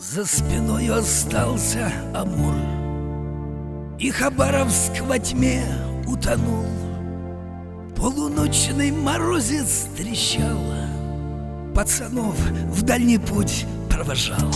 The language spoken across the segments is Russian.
За спиной остался Амур, и Хабаровск во тьме утонул. Полуночный морозец трещал, пацанов в дальний путь провожал.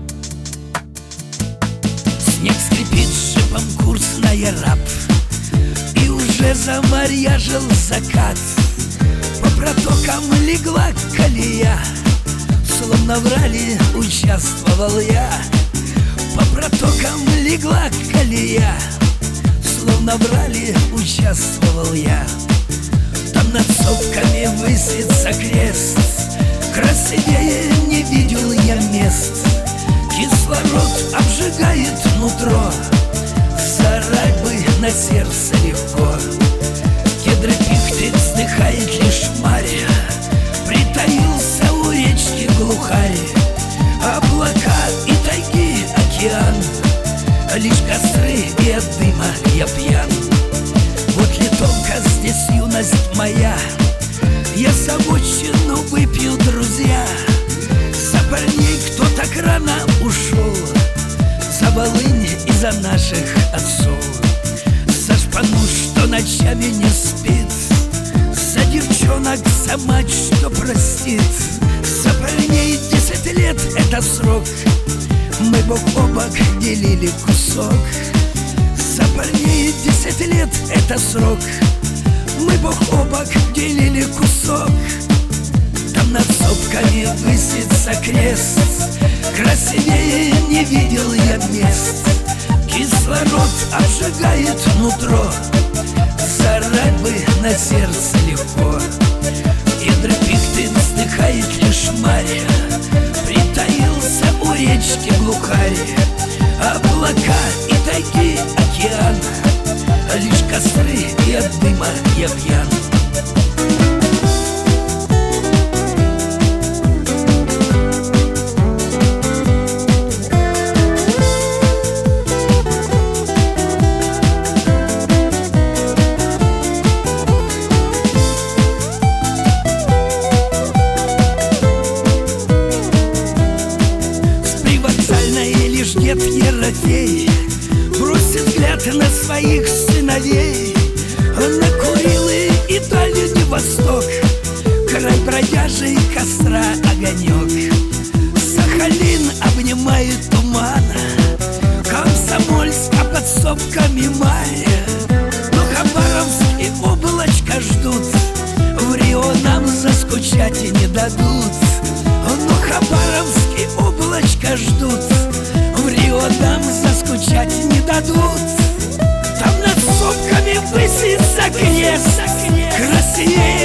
Снег скрипит шипом курсная раб, и уже замарьяжил закат. По протокам легла колея, словно в ралли участвовал я. По протокам легла колея, словно в ралли участвовал я. Там над сопками высится крест, красивее не видел я мест. Кислород обжигает нутро, зарать бы на сердце легко. Кедры пихты вздыхает лишь Марья, притаился у речки глухарь. Облака и тайги океан, лишь костры и от дыма я пьян. Вот литовка, здесь юность моя, я за обочину выпью, друзья. За парней, кто так рано ушел, за Волынь и за наших отцов. За шпану, что ночами не спит, за девчонок, за мать, что простит. За парней 10 лет — это срок, мы бок о бок делили кусок. За парней 10 лет — это срок, мы бок о бок делили кусок. Там над сопками высится крест, красивее не видел я мест. Кислород обжигает нутро, зарать бы на сердце легко. Кедры пихты вздыхает лишь Марья, притаился у речки глухарь. Облака и тайги океан, лишь костры и от дыма я пьян. Дед Ерофей бросит взгляд на своих сыновей. Он накурил и дальний восток, край бродяжий костра огонек. Сахалин обнимает туман, Комсомольск, а под сопками Марья. Но Хабаровск и облачко ждут, в Рио нам заскучать и не дадут. Но Хабаровск и облачко ждут, в Рио нам заскучать не дадут. Там над сопками высится крест, красивее